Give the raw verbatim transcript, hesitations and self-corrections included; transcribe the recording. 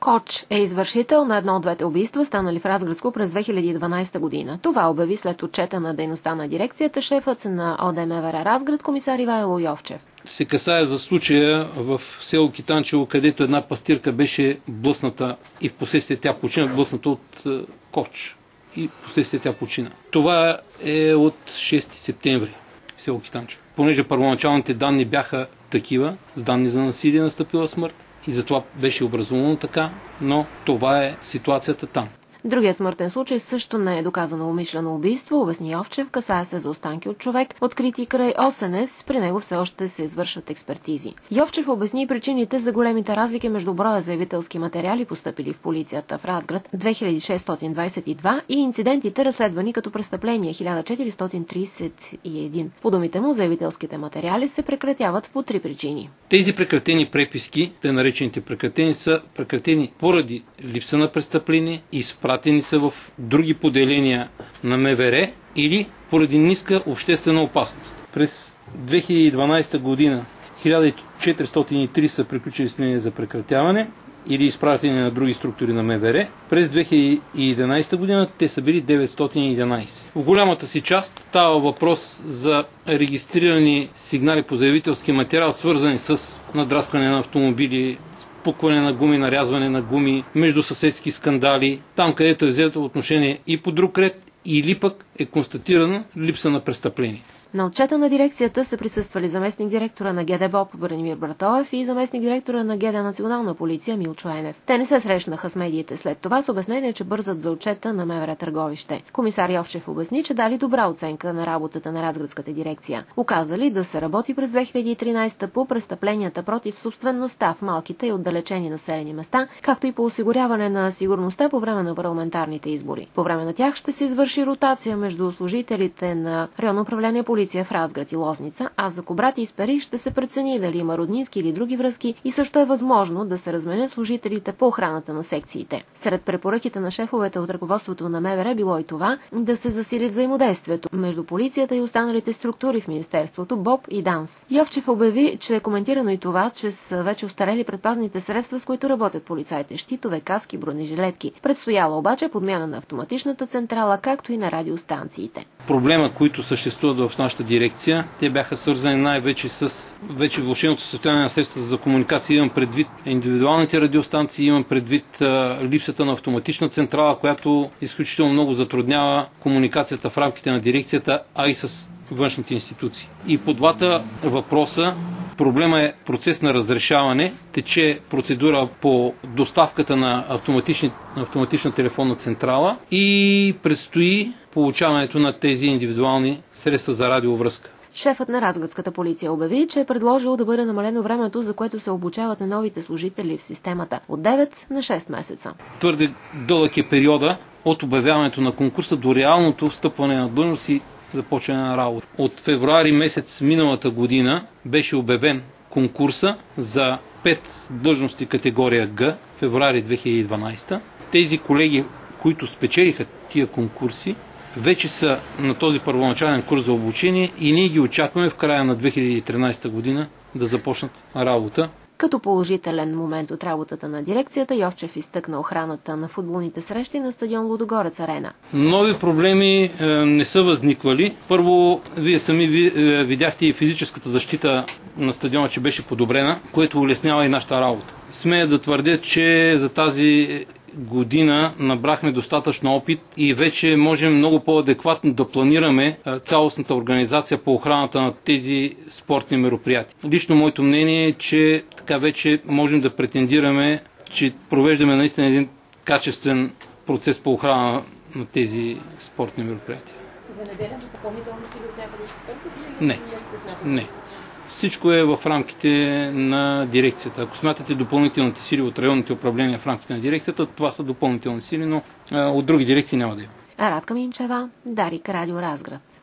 Коч е извършител на едно от двете убийства, станали в Разградско през две хиляди и дванадесета година. Това обяви след отчета на дейността на дирекцията шефът на ОДМВР Разград, комисар Ивайло Йовчев. Се касае за случая в село Китанчево, където една пастирка беше блъсната и в последствие тя почина, блъсната от коч. И в последствие тя почина. Това е от шести септември в село Китанчево. Понеже първоначалните данни бяха такива, с данни за насилие настъпила смърт, и затова беше образувано така, но това е ситуацията там. Другият смъртен случай също не е доказано умишлено убийство, обясни Йовчев, касае се за останки от човек, открити край Осенес, при него все още се извършват експертизи. Йовчев обясни причините за големите разлики между броя заявителски материали, постъпили в полицията в Разград две хиляди шестстотин двадесет и два и инцидентите, разследвани като престъпление хиляда четиристотин тридесет и един. По думите му, заявителските материали се прекратяват по три причини. Тези прекратени преписки, те наречените прекратени, са прекратени поради липса на престъпление и пратени са в други поделения на МВР или поради ниска обществена опасност. През две хиляди и дванадесета година хиляда четиристотин и три са приключили с мнение за прекратяване или изпратени на други структури на МВР. През две хиляди и единадесета година те са били деветстотин и единадесет. В голямата си част става въпрос за регистрирани сигнали по заявителски материал, свързани с надраскване на автомобили, пукване на гуми, нарязване на гуми, междусъседски скандали, там където е взето отношение и по друг ред, или пък е констатирана липса на престъпление. На отчета на дирекцията са присъствали заместник директора на ГДБОП Бранимир Братоев и заместник директора на ГД Национална полиция Милчо Енев. Те не се срещнаха с медиите след това с обяснение, че бързат за отчета на МВР Търговище. Комисар Йовчев обясни, че дали добра оценка на работата на Разградската дирекция. Указали да се работи през две хиляди и тринадесета по престъпленията против собствеността в малките и отдалечени населени места, както и по осигуряване на сигурността по време на парламентарните избори. По време на тях ще се извърши ротация между служителите на районно управление полиция в Разград и Лозница, а за Кубрат и Исперих ще се прецени дали има роднински или други връзки и също е възможно да се разменят служителите по охраната на секциите. Сред препоръките на шефовете от ръководството на МВР било и това да се засили взаимодействието между полицията и останалите структури в Министерството, БОП и ДАНС. Йовчев обяви, че е коментирано и това, че са вече устарели предпазните средства, с които работят полицаите – щитове, каски, бронежилетки. Предстояла обаче подмяна на автоматичната централа, както и на радиостанциите. Проблема, които съществуват в нашата дирекция, те бяха свързани най-вече с вече влошеното състояние на средствата за комуникация. Имам предвид индивидуалните радиостанции, имам предвид а, липсата на автоматична централа, която изключително много затруднява комуникацията в рамките на дирекцията, а и с външните институции. И по двата въпроса проблема е процес на разрешаване, тече процедура по доставката на автоматична телефонна централа и предстои получаването на тези индивидуални средства за радиовръзка. Шефът на Разградската полиция обяви, че е предложил да бъде намалено времето, за което се обучават на новите служители в системата от девет на шест месеца. Твърде дълъг е периода от обявяването на конкурса до реалното встъпване на длъжност и започване на работа. От февруари месец миналата година беше обявен конкурса за пет длъжности категория Г, февруари две хиляди и дванадесета. Тези колеги, които спечелиха тия конкурси, вече са на този първоначален курс за обучение и ние ги очакваме в края на две хиляди и тринадесета година да започнат работа. Като положителен момент от работата на дирекцията, Йовчев изтъкна охраната на футболните срещи на стадион Лудогорец Арена. Нови проблеми е, не са възниквали. Първо, вие сами ви, е, видяхте и физическата защита на стадиона, че беше подобрена, което улеснява и нашата работа. Смея да твърдя, че за тази година набрахме достатъчно опит и вече можем много по-адекватно да планираме цялостната организация по охраната на тези спортни мероприятия. Лично моето мнение е, че така вече можем да претендираме, че провеждаме наистина един качествен процес по охрана на тези спортни мероприятия. За неделя, че допълнително сили от някъде ще стъркат? Не, не. Всичко е в рамките на дирекцията. Ако смятате допълнителните сили от районните управления в рамките на дирекцията, това са допълнителни сили, но а, от други дирекции няма да има. Радка Минчева, Дарик, Радио Разград.